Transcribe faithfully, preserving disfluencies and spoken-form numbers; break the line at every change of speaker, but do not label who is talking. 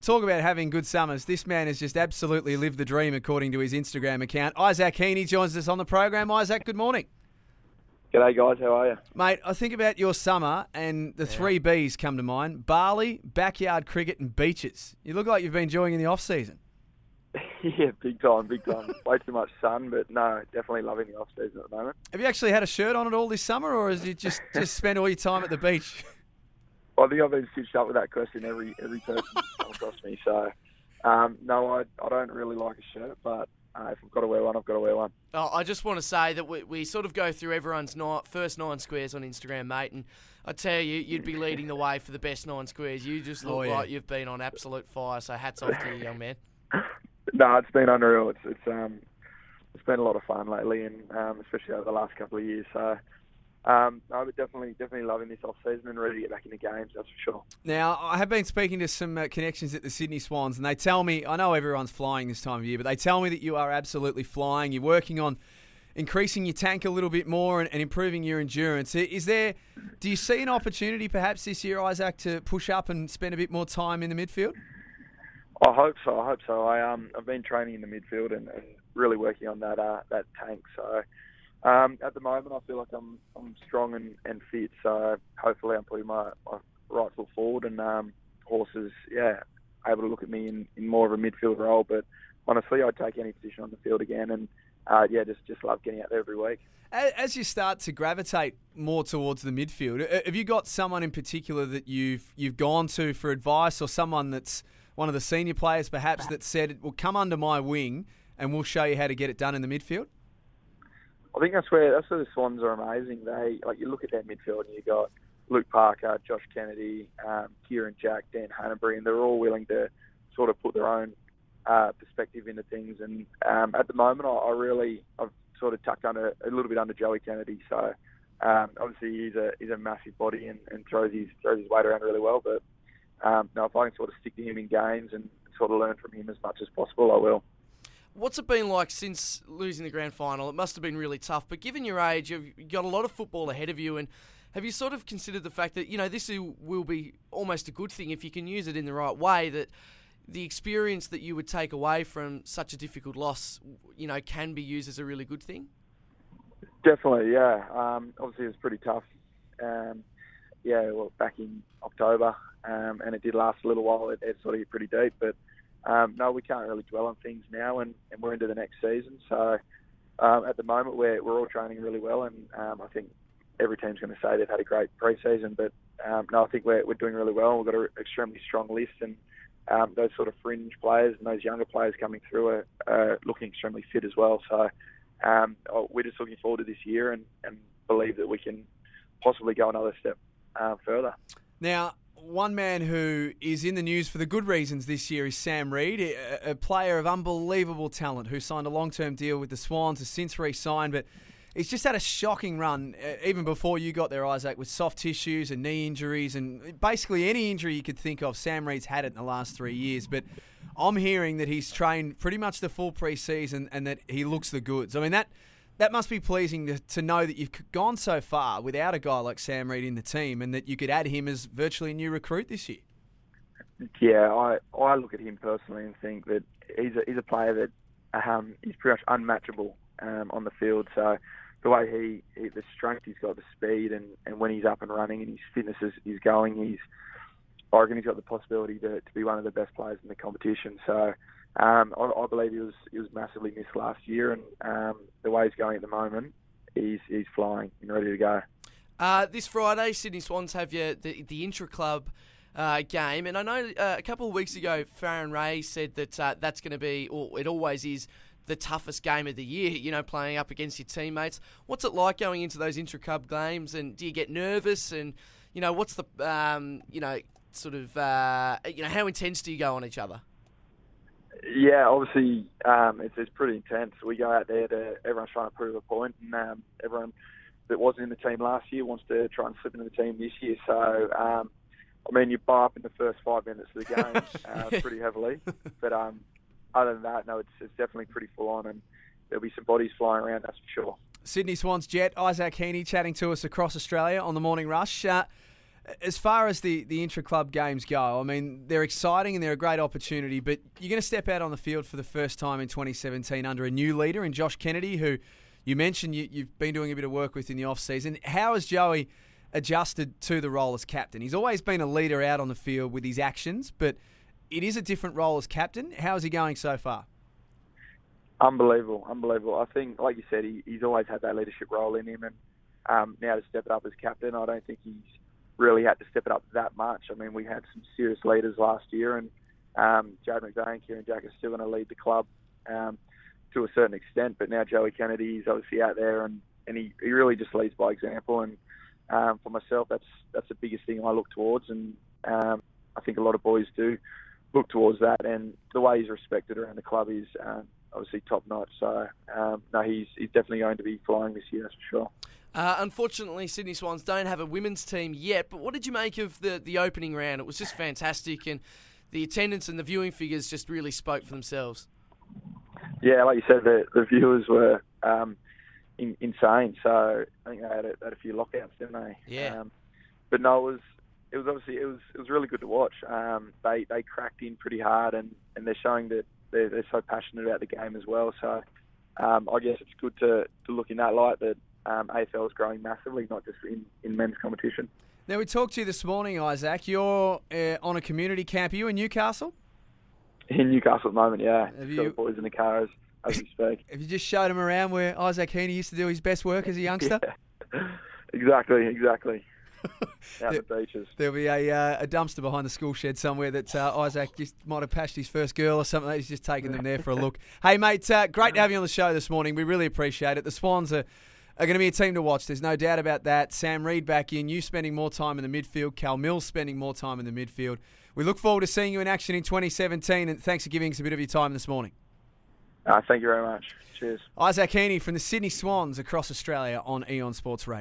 Talk about having good summers. This man has just absolutely lived the dream according to his Instagram account. Isaac Heaney joins us on the program. Isaac, good morning.
G'day guys, how are you?
Mate, I think about your summer and the yeah. three B's come to mind. Bali, backyard cricket and beaches. You look like you've been enjoying in the off-season.
Yeah, big time, big time. Way too much sun, but no, definitely loving the off-season at the moment.
Have you actually had a shirt on at all this summer, or has you just, just spent all your time at the beach?
I think I've been stitched up with that question every every person comes across me. So, um, no, I, I don't really like a shirt, but uh, if I've got to wear one, I've got to wear one.
Oh, I just want to say that we, we sort of go through everyone's nine, first nine squares on Instagram, mate, and I tell you, you'd be leading the way for the best nine squares. You just look oh, yeah. like you've been on absolute fire, so hats off to you, young man.
No, it's been unreal. It's it's um it's been a lot of fun lately, and um, especially over the last couple of years. So. Um, I would definitely, definitely loving this off season and ready to get back into games. That's for sure.
Now, I have been speaking to some uh, connections at the Sydney Swans, and they tell me, I know everyone's flying this time of year, but they tell me that you are absolutely flying. You're working on increasing your tank a little bit more and, and improving your endurance. Is there? Do you see an opportunity, perhaps this year, Isaac, to push up and spend a bit more time in the midfield?
I hope so. I hope so. I um, I've been training in the midfield and, and really working on that uh, that tank. So. Um, at the moment, I feel like I'm I'm strong and, and fit, so hopefully I'm putting my, my right foot forward and um, horses, yeah, able to look at me in, in more of a midfield role. But honestly, I'd take any position on the field again, and uh, yeah, just, just love getting out there every week.
As you start to gravitate more towards the midfield, have you got someone in particular that you've you've gone to for advice, or someone that's one of the senior players perhaps that said, "Well, come under my wing and we'll show you how to get it done in the midfield"?
I think that's where that's where the Swans are amazing. They like you look at their midfield and you got Luke Parker, Josh Kennedy, um, Kieran Jack, Dan Hanbury, and they're all willing to sort of put their own uh, perspective into things. And um, at the moment, I, I really I've sort of tucked under a little bit under Joey Kennedy. So um, obviously he's a he's a massive body and, and throws his throws his weight around really well. But um, no, if I can sort of stick to him in games and sort of learn from him as much as possible, I will.
What's it been like since losing the grand final? It must have been really tough, but given your age, you've got a lot of football ahead of you, and have you sort of considered the fact that, you know, this will be almost a good thing if you can use it in the right way, that the experience that you would take away from such a difficult loss, you know, can be used as a really good thing?
Definitely, yeah. Um, obviously, it was pretty tough. Um, yeah, well, back in October, um, and it did last a little while. It, it sort of hit pretty deep, but Um, no, we can't really dwell on things now, and, and we're into the next season. So um, at the moment, we're we're all training really well, and um, I think every team's going to say they've had a great pre-season. But um, no, I think we're we're doing really well. We've got an extremely strong list, and um, those sort of fringe players and those younger players coming through are, are looking extremely fit as well. So um, oh, we're just looking forward to this year and, and believe that we can possibly go another step uh, further.
Now, one man who is in the news for the good reasons this year is Sam Reid, a, a player of unbelievable talent who signed a long-term deal with the Swans, has since re-signed, but he's just had a shocking run, uh, even before you got there, Isaac, with soft tissues and knee injuries and basically any injury you could think of. Sam Reid's had it in the last three years, but I'm hearing that he's trained pretty much the full pre-season and that he looks the goods. I mean, that that must be pleasing to, to know that you've gone so far without a guy like Sam Reid in the team and that you could add him as virtually a new recruit this year.
Yeah, I, I look at him personally and think that he's a, he's a player that um, is pretty much unmatchable um, on the field. So the way he, he, the strength he's got, the speed, and, and when he's up and running and his fitness is, is going, he's, I reckon he's got the possibility to, to be one of the best players in the competition. So Um, I, I believe he was he was massively missed last year, and um, the way he's going at the moment, he's he's flying and ready to go.
Uh, this Friday, Sydney Swans have your, the the intra-club uh, game, and I know uh, a couple of weeks ago, Farron Ray said that uh, that's going to be, or it always is, the toughest game of the year. You know, playing up against your teammates. What's it like going into those intra-club games, and do you get nervous? And you know, what's the um, you know sort of uh, you know how intense do you go on each other?
Yeah, obviously, um, it's, it's pretty intense. We go out there to, everyone's trying to prove a point, and um, everyone that wasn't in the team last year wants to try and slip into the team this year. So, um, I mean, you buy up in the first five minutes of the game uh, pretty heavily. But um, other than that, no, it's, it's definitely pretty full on, and there'll be some bodies flying around, that's for sure.
Sydney Swans Jet, Isaac Heaney chatting to us across Australia on the Morning Rush. Uh, As far as the, the intra-club games go, I mean, they're exciting and they're a great opportunity, but you're going to step out on the field for the first time in twenty seventeen under a new leader in Josh Kennedy, who you mentioned you, you've been doing a bit of work with in the off-season. How has Joey adjusted to the role as captain? He's always been a leader out on the field with his actions, but it is a different role as captain. How is he going so far?
Unbelievable, unbelievable. I think, like you said, he, he's always had that leadership role in him, and um, now to step it up as captain, I don't think he's really had to step it up that much. I mean, we had some serious leaders last year, and um, Jared McVeigh, Kieran Jack are still going to lead the club um, to a certain extent, but now Joey Kennedy is obviously out there, and, and he, he really just leads by example, and um, for myself, that's that's the biggest thing I look towards, and um, I think a lot of boys do look towards that, and the way he's respected around the club is um, obviously top notch. So um, no, he's he's definitely going to be flying this year, that's for sure.
Uh, unfortunately, Sydney Swans don't have a women's team yet, but what did you make of the, the opening round? It was just fantastic, and the attendance and the viewing figures just really spoke for themselves.
Yeah, like you said, the, the viewers were um, in, insane. So I think they had a, had a few lockouts, didn't they?
Yeah.
Um, but no, it was it was obviously it was it was really good to watch. Um, they they cracked in pretty hard, and, and they're showing that they're, they're so passionate about the game as well. So um, I guess it's good to, to look in that light that um, A F L is growing massively, not just in, in men's competition.
Now, we talked to you this morning, Isaac. You're uh, on a community camp. Are you in Newcastle?
In Newcastle at the moment, yeah.
Have
Got
you-
the boys in the car as, as we speak.
Have you just showed him around where Isaac Heaney used to do his best work as a youngster?
Yeah. Exactly, exactly. Out the beaches.
There'll be a, uh, a dumpster behind the school shed somewhere that uh, Isaac just might have patched his first girl or something. He's just taken them there for a look. Hey, mate, uh, great to have you on the show this morning. We really appreciate it. The Swans are, are going to be a team to watch. There's no doubt about that. Sam Reid back in, you spending more time in the midfield, Cal Mills spending more time in the midfield. We look forward to seeing you in action in twenty seventeen, and thanks for giving us a bit of your time this morning.
Uh, thank you very much. Cheers.
Isaac Heaney from the Sydney Swans across Australia on Eon Sports Radio.